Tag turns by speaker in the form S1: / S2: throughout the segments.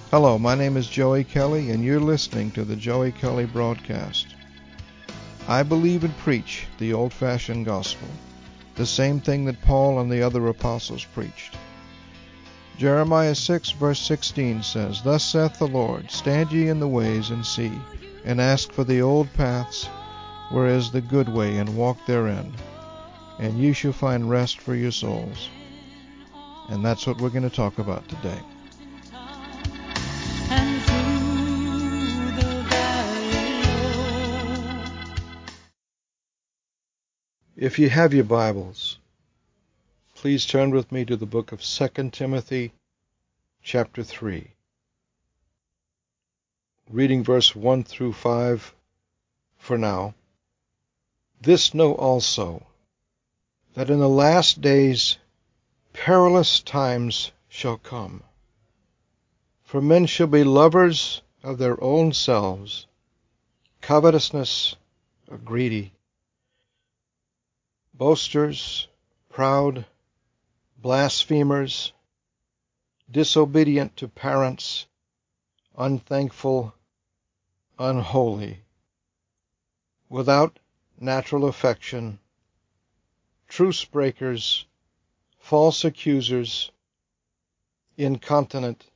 S1: Hello, my name is Joey Kelly, and you're listening to the Joey Kelly Broadcast. I believe and preach the old-fashioned gospel, the same thing that Paul and the other apostles preached. Jeremiah 6, verse 16 says, "Thus saith the Lord, stand ye in the ways, and see, and ask for the old paths, where is the good way, and walk therein, and ye shall find rest for your souls." And that's what we're going to talk about today. If you have your Bibles, please turn with me to the book of 2 Timothy, chapter 3. Reading verse 1 through 5 for now. "This know also, that in the last days perilous times shall come. For men shall be lovers of their own selves, covetousness, greedy, boasters, proud, blasphemers, disobedient to parents, unthankful, unholy, without natural affection, truce breakers, false accusers, incontinent,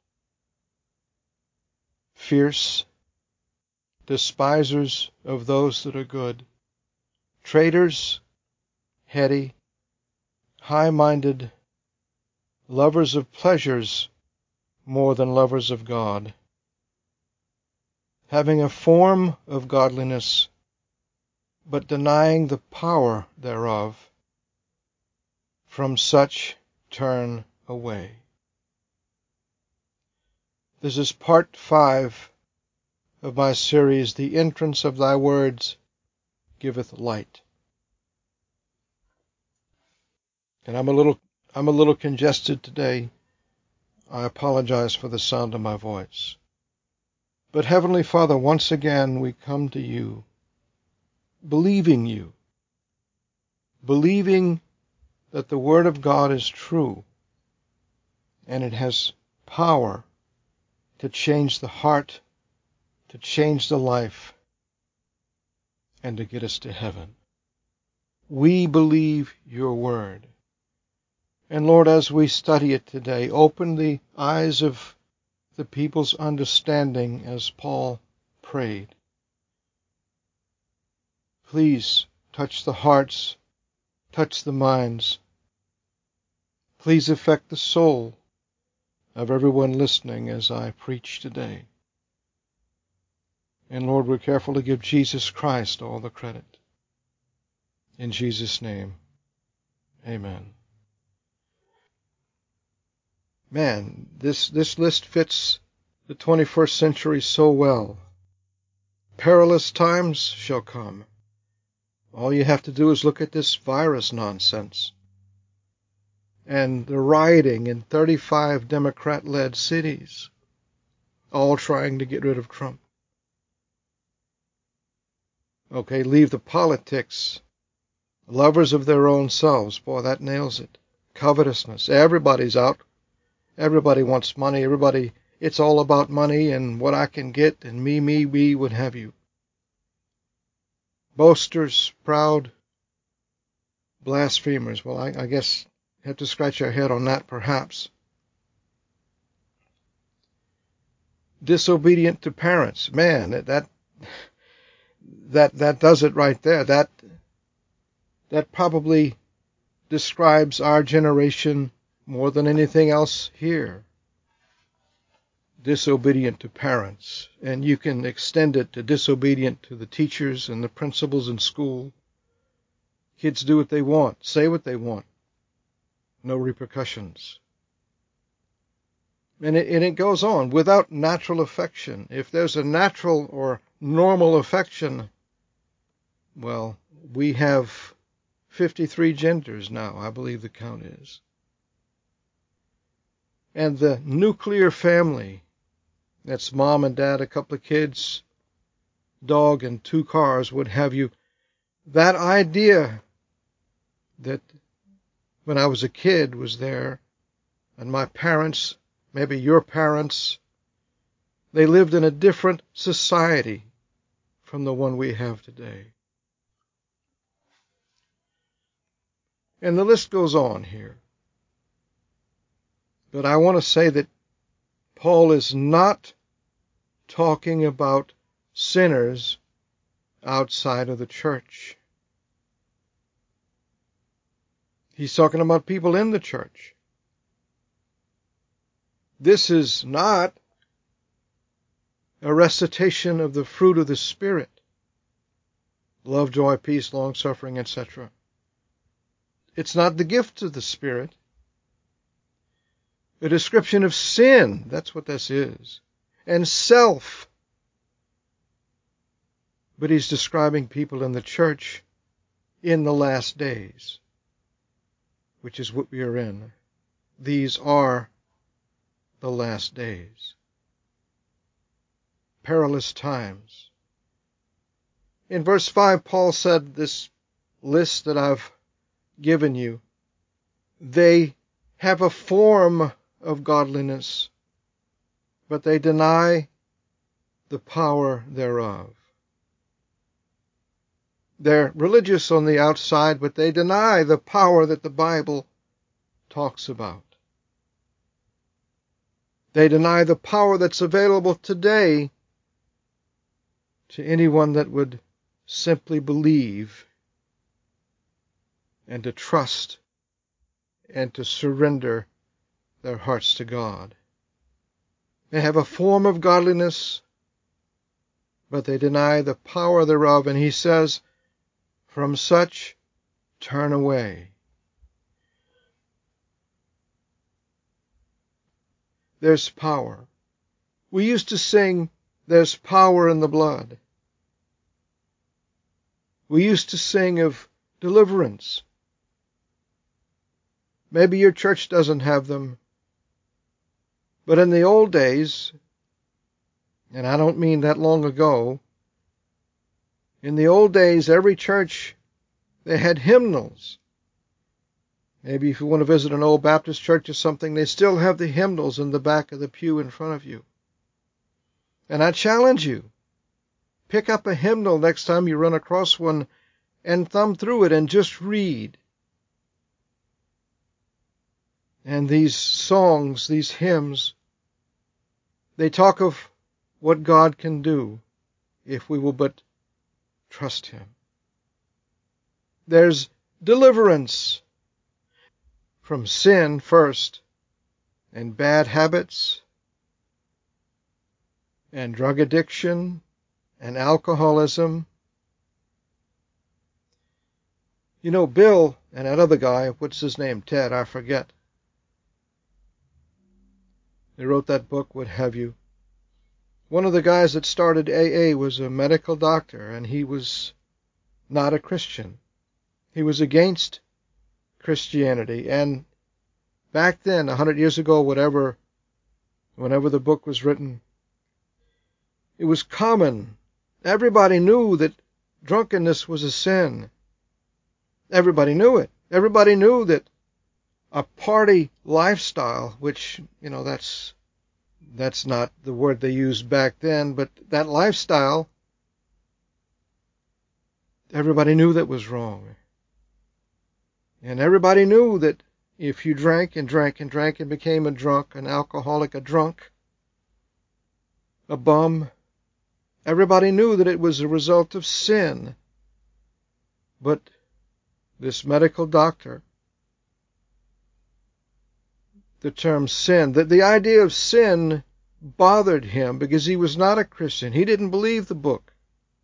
S1: fierce, despisers of those that are good, traitors, heady, high-minded, lovers of pleasures more than lovers of God, having a form of godliness, but denying the power thereof. From such turn away." This is part 5 of my series, "The Entrance of Thy Words Giveth Light." And I'm a little congested today. I apologize for the sound of my voice. But Heavenly Father, once again we come to you, believing that the Word of God is true, and it has power to change the heart, to change the life, and to get us to heaven. We believe your Word. And Lord, as we study it today, open the eyes of the people's understanding as Paul prayed. Please touch the hearts, touch the minds. Please affect the soul of everyone listening as I preach today. And Lord, we're careful to give Jesus Christ all the credit. In Jesus' name, amen. Man, this list fits the 21st century so well. Perilous times shall come. All you have to do is look at this virus nonsense and the rioting in 35 Democrat-led cities, all trying to get rid of Trump. Okay, leave the politics. Lovers of their own selves. Boy, that nails it. Covetousness. Everybody's out. Everybody wants money. It's all about money and what I can get and me, what have you. Boasters, proud, blasphemers. Well, I guess you have to scratch our head on that, perhaps. Disobedient to parents. Man, that does it right there. That probably describes our generation more than anything else here. Disobedient to parents. And you can extend it to disobedient to the teachers and the principals in school. Kids do what they want, say what they want. No repercussions. And it goes on. Without natural affection. If there's a natural or normal affection, well, we have 53 genders now, I believe the count is. And the nuclear family, that's mom and dad, a couple of kids, dog, and 2 cars, what have you. That idea that when I was a kid was there, and my parents, maybe your parents, They lived in a different society from the one we have today. And the list goes on here. But I want to say that Paul is not talking about sinners outside of the church. He's talking about people in the church. This is not a recitation of the fruit of the Spirit: love, joy, peace, long-suffering, etc. It's not the gift of the Spirit. A description of sin, that's what this is, and self. But he's describing people in the church in the last days, which is what we are in. These are the last days. Perilous times. In verse 5, Paul said this list that I've given you, they have a form of godliness, but they deny the power thereof. They're religious on the outside, but they deny the power that the Bible talks about. They deny the power that's available today to anyone that would simply believe and to trust and to surrender their hearts to God. They have a form of godliness, but they deny the power thereof, and he says, from such turn away. There's power. We used to sing, there's power in the blood. We used to sing of deliverance. Maybe your church doesn't have them, but in the old days, and I don't mean that long ago, in the old days, every church, they had hymnals. Maybe if you want to visit an old Baptist church or something, they still have the hymnals in the back of the pew in front of you. And I challenge you, pick up a hymnal next time you run across one and thumb through it and just read. And these songs, these hymns, they talk of what God can do if we will but trust Him. There's deliverance from sin first, and bad habits, and drug addiction, and alcoholism. You know, Bill and that other guy, what's his name? Ted, I forget. They wrote that book, what have you. One of the guys that started AA was a medical doctor, and he was not a Christian. He was against Christianity. And back then, 100 years ago, whenever the book was written, it was common. Everybody knew that drunkenness was a sin. Everybody knew it. Everybody knew that a party lifestyle, which, that's not the word they used back then, but that lifestyle, everybody knew that was wrong. And everybody knew that if you drank and drank and drank and became a drunk, an alcoholic, a drunk, a bum, everybody knew that it was a result of sin. But this medical doctor, the term sin, the idea of sin bothered him because he was not a Christian. He didn't believe the book.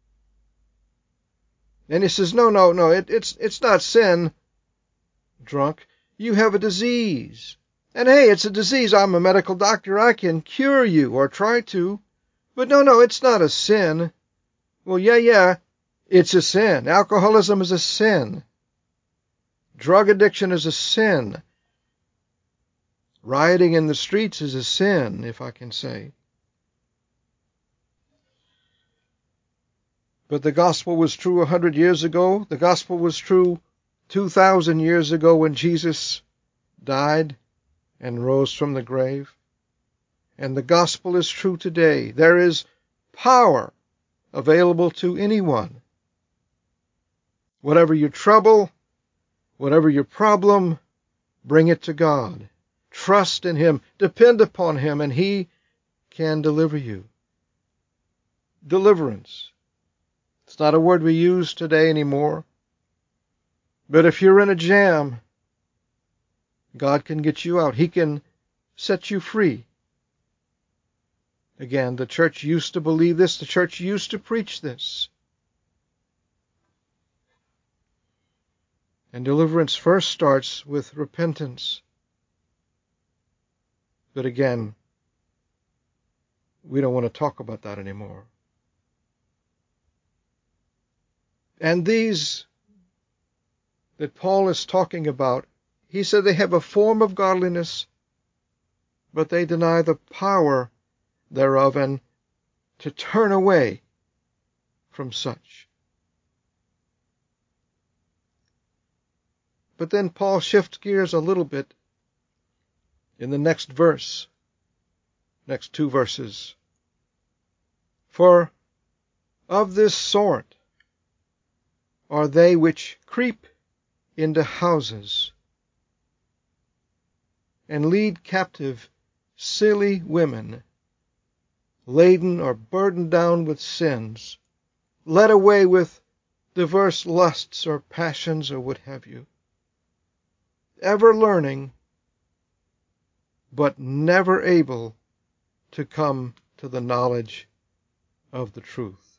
S1: And he says, no, it's not sin, drunk. You have a disease. And hey, it's a disease. I'm a medical doctor. I can cure you or try to. But no, it's not a sin. Well, yeah, it's a sin. Alcoholism is a sin. Drug addiction is a sin. Rioting in the streets is a sin, if I can say. But the gospel was true 100 years ago. The gospel was true 2,000 years ago when Jesus died and rose from the grave. And the gospel is true today. There is power available to anyone. Whatever your trouble, whatever your problem, bring it to God. Trust in Him. Depend upon Him, and He can deliver you. Deliverance. It's not a word we use today anymore. But if you're in a jam, God can get you out. He can set you free. Again, the church used to believe this. The church used to preach this. And deliverance first starts with repentance. But again, we don't want to talk about that anymore. And these that Paul is talking about, he said they have a form of godliness, but they deny the power thereof, and to turn away from such. But then Paul shifts gears a little bit in the next verse, next two verses. For of this sort are they which creep into houses and lead captive silly women, laden or burdened down with sins, led away with diverse lusts or passions or what have you, ever learning, but never able to come to the knowledge of the truth.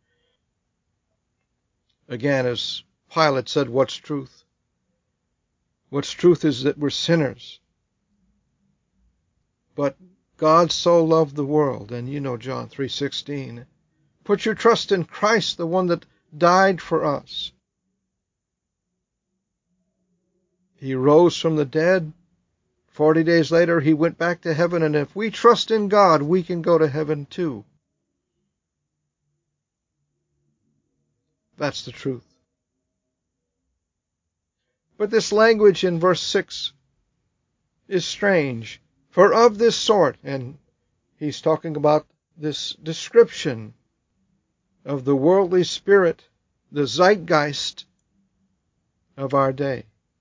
S1: Again, as Pilate said, what's truth? What's truth is that we're sinners. But God so loved the world, and you know John 3:16. Put your trust in Christ, the one that died for us. He rose from the dead. 40 days later, he went back to heaven, and if we trust in God, we can go to heaven too. That's the truth. But this language in verse 6 is strange. For of this sort, and he's talking about this description of the worldly spirit, the zeitgeist of our day.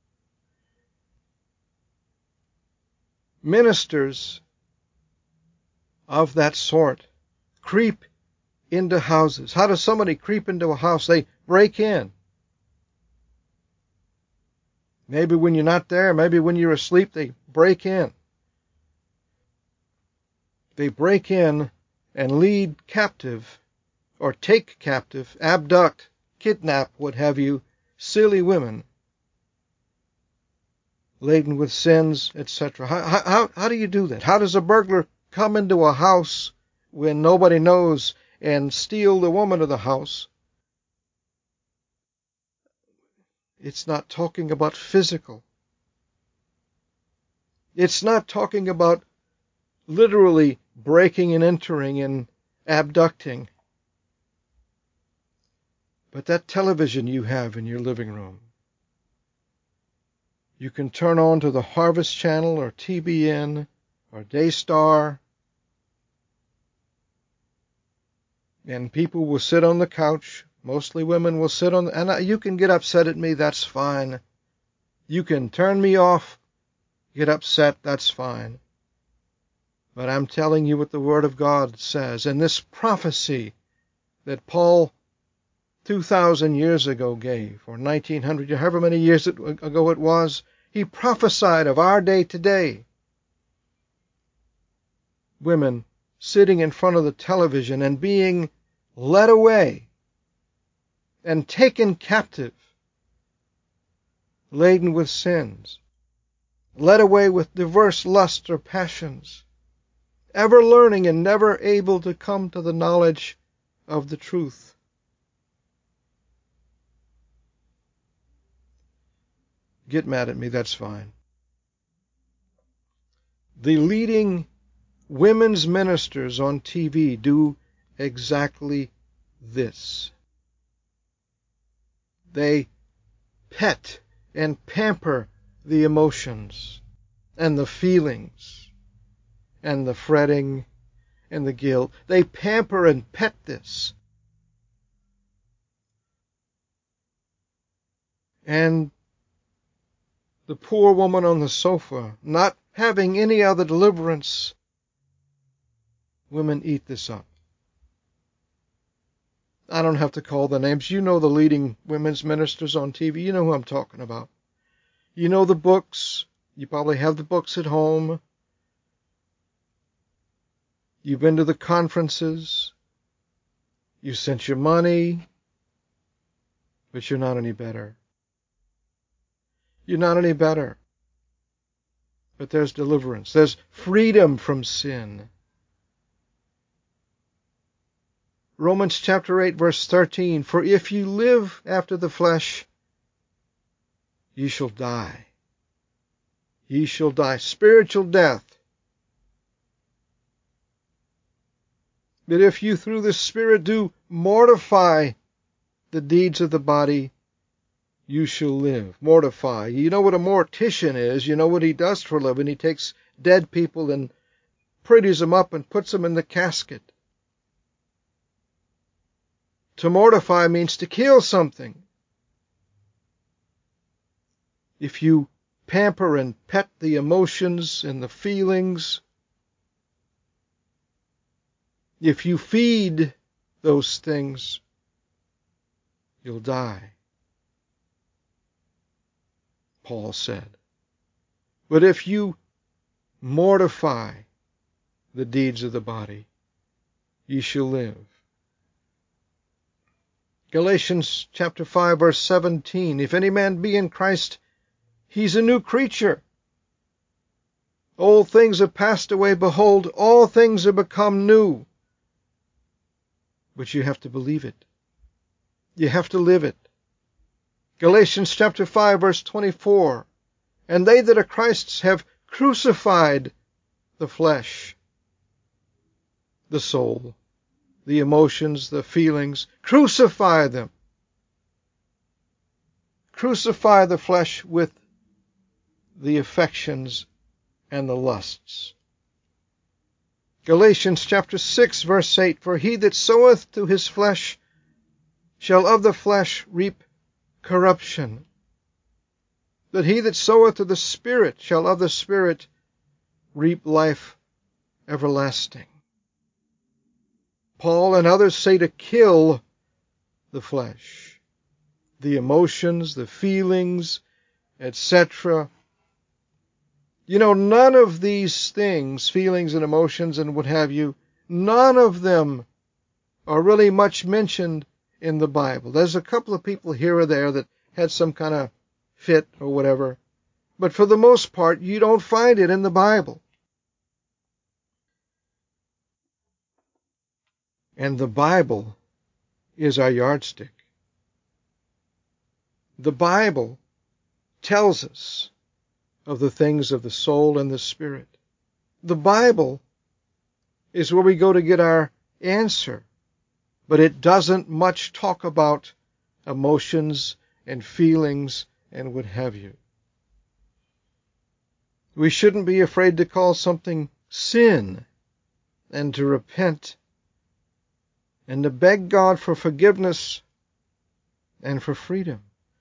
S1: Ministers of that sort creep into houses. How does somebody creep into a house? They break in. Maybe when you're not there, maybe when you're asleep, they break in. They break in and lead captive, or take captive, abduct, kidnap, what have you, silly women, laden with sins, etc. How do you do that? How does a burglar come into a house when nobody knows and steal the woman of the house? It's not talking about physical. It's not talking about literally breaking and entering and abducting. But that television you have in your living room, you can turn on to the Harvest Channel or TBN or Daystar, and people will sit on the couch. Mostly women will sit on, and you can get upset at me, that's fine. You can turn me off, get upset, that's fine. But I'm telling you what the Word of God says. And this prophecy that Paul 2,000 years ago gave, or 1,900, however many years ago it was, he prophesied of our day today. Women sitting in front of the television and being led away and taken captive, laden with sins, led away with diverse lusts or passions, ever learning and never able to come to the knowledge of the truth. Get mad at me, that's fine. The leading women's ministers on TV do exactly this. They pet and pamper the emotions and the feelings and the fretting and the guilt. They pamper and pet this. And the poor woman on the sofa, not having any other deliverance, women eat this up. I don't have to call the names. You know the leading women's ministers on TV. You know who I'm talking about. You know the books. You probably have the books at home. You've been to the conferences. You sent your money. But you're not any better. You're not any better. But there's deliverance. There's freedom from sin. Romans chapter 8, verse 13, for if you live after the flesh, ye shall die. Ye shall die. Spiritual death. But if you through the Spirit do mortify the deeds of the body, you shall live. Mortify. You know what a mortician is. You know what he does for a living. He takes dead people and pretties them up and puts them in the casket. To mortify means to kill something. If you pamper and pet the emotions and the feelings, if you feed those things, you'll die, Paul said. But if you mortify the deeds of the body, ye shall live. Galatians chapter 5, verse 17, if any man be in Christ, he's a new creature. Old things are passed away. Behold, all things are become new. But you have to believe it. You have to live it. Galatians chapter 5, verse 24, and they that are Christ's have crucified the flesh, the soul, the emotions, the feelings. Crucify them. Crucify the flesh with the affections and the lusts. Galatians chapter 6, verse 8, for he that soweth to his flesh shall of the flesh reap corruption. But he that soweth to the Spirit shall of the Spirit reap life everlasting. Paul and others say to kill the flesh, the emotions, the feelings, etc. You know, none of these things, feelings and emotions and what have you, none of them are really much mentioned in the Bible. There's a couple of people here or there that had some kind of fit or whatever, but for the most part, you don't find it in the Bible. And the Bible is our yardstick. The Bible tells us of the things of the soul and the spirit. The Bible is where we go to get our answer, but it doesn't much talk about emotions and feelings and what have you. We shouldn't be afraid to call something sin and to repent and to beg God for forgiveness and for freedom.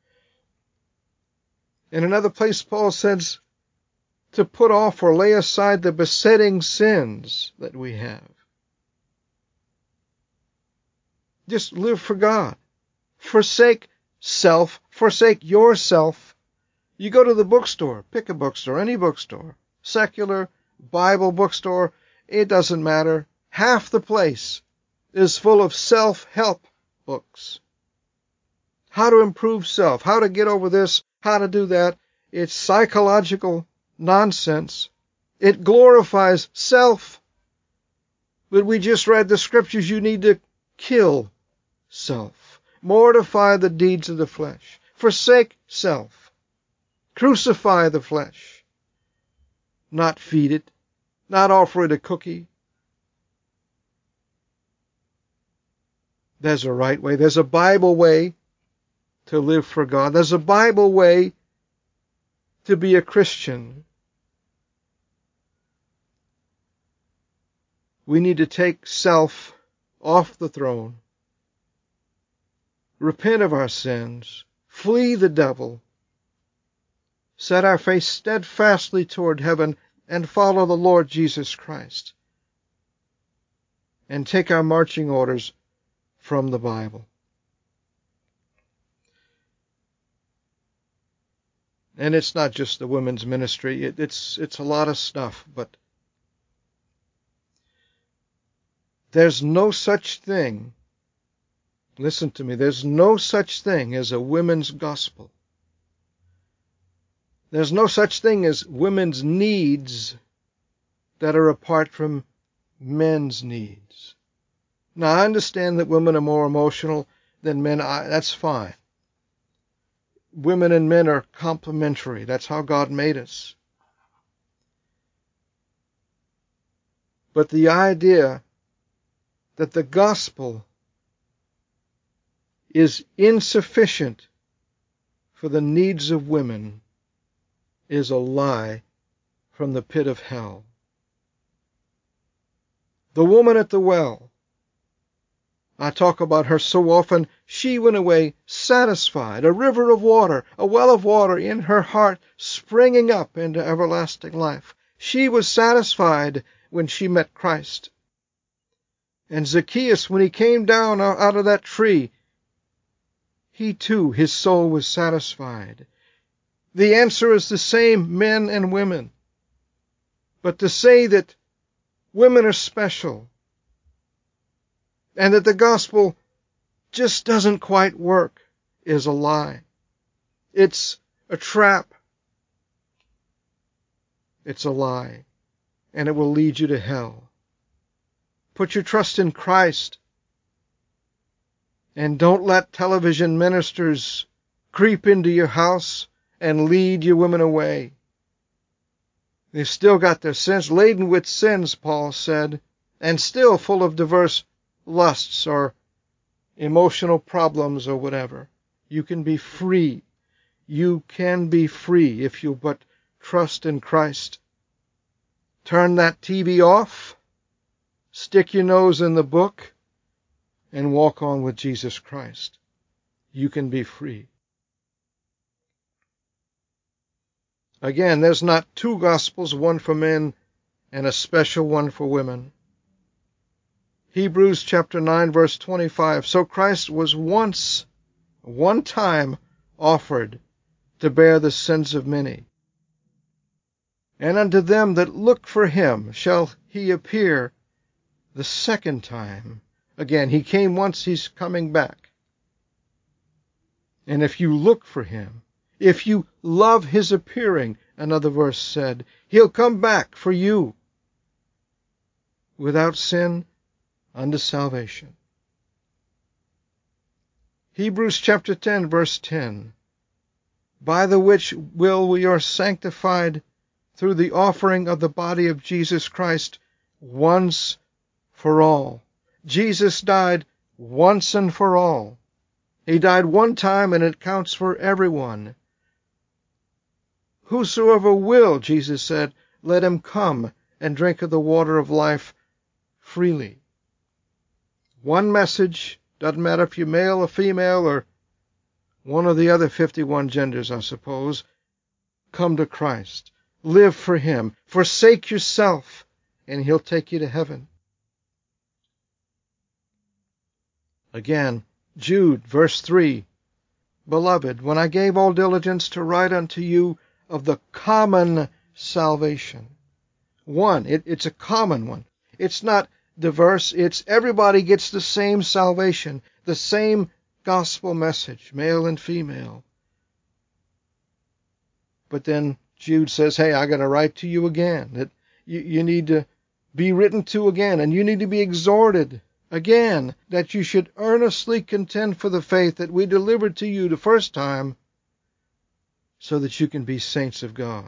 S1: In another place, Paul says to put off or lay aside the besetting sins that we have. Just live for God. Forsake self. Forsake yourself. You go to the bookstore, pick a bookstore, any bookstore, secular, Bible bookstore, it doesn't matter. Half the place is full of self-help books. How to improve self, how to get over this, how to do that. It's psychological nonsense. It glorifies self. But we just read the scriptures. You need to kill self. Mortify the deeds of the flesh. Forsake self. Crucify the flesh. Not feed it. Not offer it a cookie. There's a right way. There's a Bible way to live for God. There's a Bible way to be a Christian. We need to take self off the throne, repent of our sins, flee the devil, set our face steadfastly toward heaven, and follow the Lord Jesus Christ, and take our marching orders from the Bible. And it's not just the women's ministry. It's a lot of stuff, but there's no such thing, listen to me, there's no such thing as a women's gospel. There's no such thing as women's needs that are apart from men's needs. Now, I understand that women are more emotional than men. That's fine. Women and men are complementary. That's how God made us. But the idea that the gospel is insufficient for the needs of women is a lie from the pit of hell. The woman at the well, I talk about her so often. She went away satisfied, a river of water, a well of water in her heart, springing up into everlasting life. She was satisfied when she met Christ. And Zacchaeus, when he came down out of that tree, he too, his soul was satisfied. The answer is the same, men and women. But to say that women are special and that the gospel just doesn't quite work is a lie. It's a trap. It's a lie, and it will lead you to hell. Put your trust in Christ, and don't let television ministers creep into your house and lead your women away. They've still got their sins, laden with sins, Paul said, and still full of diverse lusts or emotional problems or whatever. You can be free. You can be free if you but trust in Christ. Turn that TV off, stick your nose in the book, and walk on with Jesus Christ. You can be free. Again, there's not two gospels, one for men and a special one for women. Hebrews chapter 9, verse 25. So Christ was one time offered to bear the sins of many. And unto them that look for him shall he appear the second time. Again, he came once, he's coming back. And if you look for him, if you love his appearing, another verse said, he'll come back for you without sin unto salvation. Hebrews chapter 10, verse 10. By the which will we are sanctified through the offering of the body of Jesus Christ once for all. Jesus died once and for all. He died one time, and it counts for everyone. Whosoever will, Jesus said, let him come and drink of the water of life freely. One message, doesn't matter if you're male or female or one of the other 51 genders, I suppose. Come to Christ. Live for him. Forsake yourself, and he'll take you to heaven. Again, Jude, verse 3. Beloved, when I gave all diligence to write unto you of the common salvation. It's a common one. It's not diverse. It's everybody gets the same salvation, the same gospel message, male and female. But then Jude says, hey, I got to write to you again. That you need to be written to again, and you need to be exhorted again that you should earnestly contend for the faith that we delivered to you the first time, so that you can be saints of God.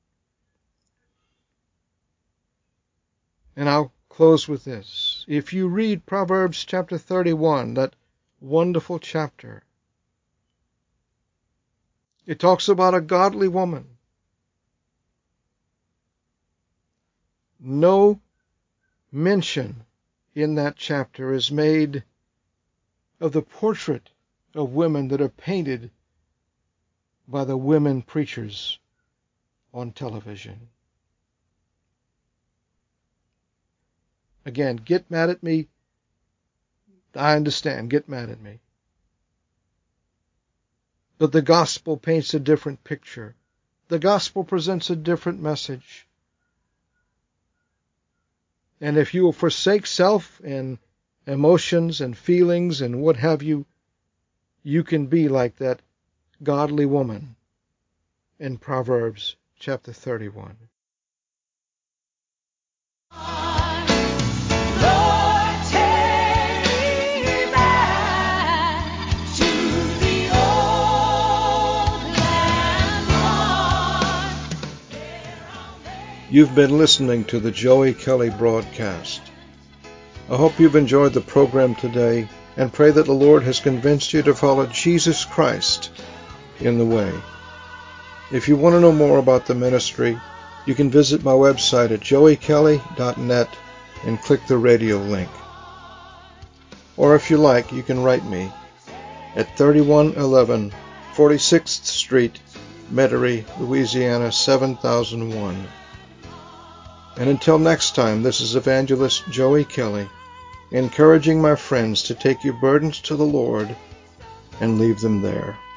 S1: And I'll close with this. If you read Proverbs chapter 31, that wonderful chapter, it talks about a godly woman. No mention in that chapter is made of the portrait of women that are painted by the women preachers on television. Again, get mad at me. I understand. Get mad at me. But the gospel paints a different picture. The gospel presents a different message. And if you will forsake self and emotions and feelings and what have you, you can be like that godly woman in Proverbs chapter 31. You've been listening to the Joey Kelly broadcast. I hope you've enjoyed the program today and pray that the Lord has convinced you to follow Jesus Christ in the way. If you want to know more about the ministry, you can visit my website at joeykelly.net and click the radio link. Or if you like, you can write me at 3111 46th Street, Metairie, Louisiana 7001. And until next time, this is Evangelist Joey Kelly, encouraging my friends to take your burdens to the Lord and leave them there.